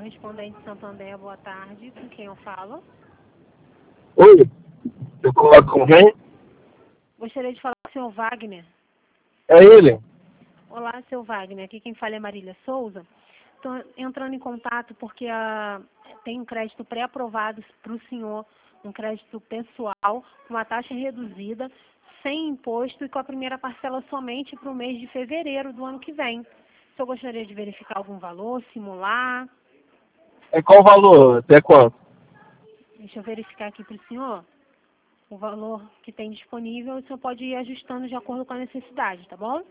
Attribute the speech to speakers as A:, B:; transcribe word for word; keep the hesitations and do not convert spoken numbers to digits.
A: Correspondente Santander, boa tarde. Com quem eu falo?
B: Oi, eu coloco com quem?
A: Gostaria de falar com o senhor Wagner.
B: É ele.
A: Olá, seu Wagner. Aqui quem fala é Marília Souza. Estou entrando em contato porque ah, tem um crédito pré-aprovado para o senhor, um crédito pessoal, com uma taxa reduzida, sem imposto e com a primeira parcela somente para o mês de fevereiro do ano que vem. O senhor gostaria de verificar algum valor, simular?
B: É qual o valor? Até quanto?
A: Deixa eu verificar aqui para o senhor o valor que tem disponível. O senhor pode ir ajustando de acordo com a necessidade, tá bom?